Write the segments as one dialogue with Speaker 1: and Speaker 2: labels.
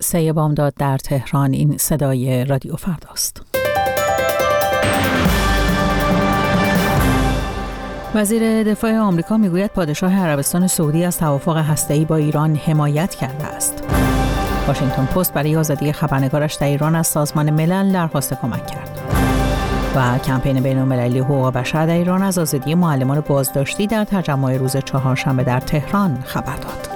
Speaker 1: 3 بامداد در تهران. این صدای رادیو فرداست. وزیر دفاع آمریکا میگوید پادشاه عربستان سعودی از توافق هسته‌ای با ایران حمایت کرده است. واشنگتن پست برای آزادی خبرنگارش در ایران از سازمان ملل درخواست کمک کرد. و کمپین بین‌المللی حقوق بشر در ایران از آزادی معلمان بازداشتی در تجمع روز چهارشنبه در تهران خبر داد.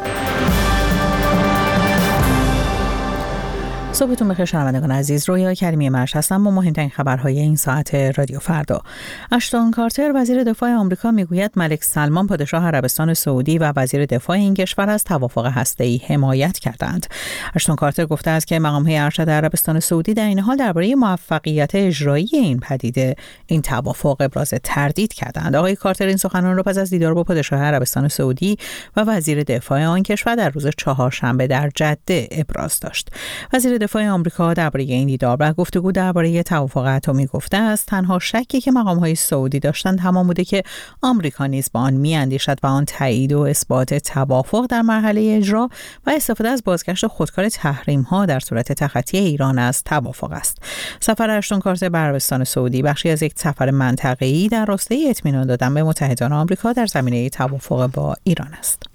Speaker 1: صبحتون بخیر شنوندگان عزیز، رویا کریمی مرش هستم با مهمترین خبرهای این ساعت رادیو فردا. اشتون کارتر وزیر دفاع آمریکا میگوید ملک سلمان پادشاه عربستان سعودی و وزیر دفاع این کشور از توافق هسته‌ای حمایت کردند. اشتون کارتر گفته است که مقام‌های ارشد عربستان سعودی در این حال درباره موفقیت اجرایی این پدیده این توافق ابراز تردید کردند. آقای کارتر این سخنان را پس از دیدار با پادشاه عربستان سعودی و وزیر دفاع آن کشور در روز چهارشنبه در جده ابراز داشت. وزیر دفاع آمریکا درباره این دیدار و گفتگو درباره توافق اتمی گفته است تنها شکی که مقام‌های سعودی داشتند همان بوده که آمریکا نیز با آن می‌اندیشد و آن تایید و اثبات توافق در مرحله اجرا و استفاده از بازگشت خودکار تحریم‌ها در صورت تخطی ایران از توافق است. سفر اشتون کارتر به عربستان سعودی بخشی از یک سفر منطقه‌ای در راستای اطمینان دادن به متحدان آمریکا در زمینه توافق با ایران است.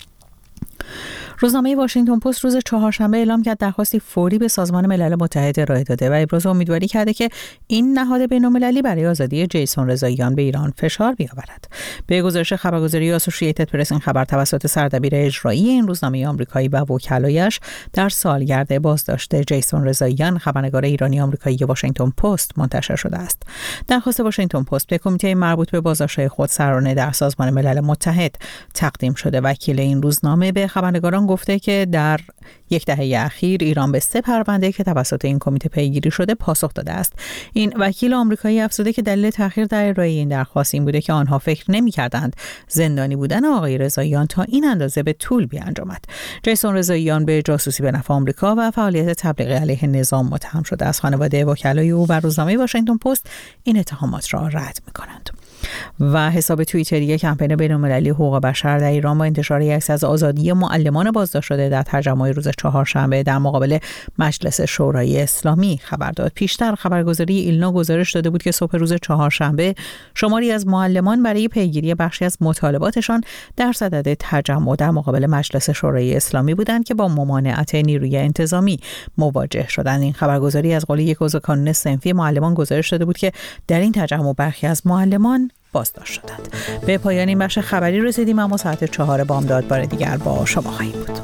Speaker 1: روزنامه واشنگتن پست روز چهارشنبه اعلام کرد درخواستی فوری به سازمان ملل متحد ارائه داده و ابراز امیدواری کرده که این نهاد بین‌المللی برای آزادی جیسون رضاییان به ایران فشار بیاورد. به گزارش خبرگزاری آسوشییتد پرس این خبر توسط سردبیر اجرایی این روزنامه آمریکایی و وکلایش در سالگرد بازداشت جیسون رضاییان خبرنگار ایرانی آمریکایی واشنگتن پست منتشر شده است. درخواست واشنگتن پست به کمیته مربوط به بازداشت‌های خودسرانه در سازمان ملل متحد تقدیم شده. وکیل این روزنامه به خبرنگاران گفته که در یک دهه اخیر ایران به 3 پرونده که توسط این کمیته پیگیری شده پاسخ داده است. این وکیل آمریکایی افزوده که دلیل تأخیر در ارائه این درخواست این بوده که آنها فکر نمی‌کردند زندانی بودن آقای رضاییان تا این اندازه به طول بیانجامد. جیسون رضاییان به جاسوسی به نفع آمریکا و فعالیت تبلیغ علیه نظام متهم شده است. خانواده وکلای او و روزنامه واشنگتن پست این اتهامات را رد می‌کنند. و حساب توییتری کمپین بین‌المللی حقوق بشر در ایران با انتشار عکس از آزادی معلمان بازداشت شده در تجمع روز چهارشنبه در مقابل مجلس شورای اسلامی خبر داد. پیشتر خبرگزاری ایلنا گزارش داده بود که صبح روز چهارشنبه شماری از معلمان برای پیگیری بخشی از مطالباتشان در صدد تجمع در مقابل مجلس شورای اسلامی بودند که با ممانعت نیروی انتظامی مواجه شدند. این خبرگزاری از قول یک عضو کانون صنفی معلمان گزارش داده بود که در این تجمع برخی از معلمان بازداشت شدند. به پایان این بخش خبری رسیدیم، اما ساعت 4 بامداد بار دیگر با شما خواهیم بود.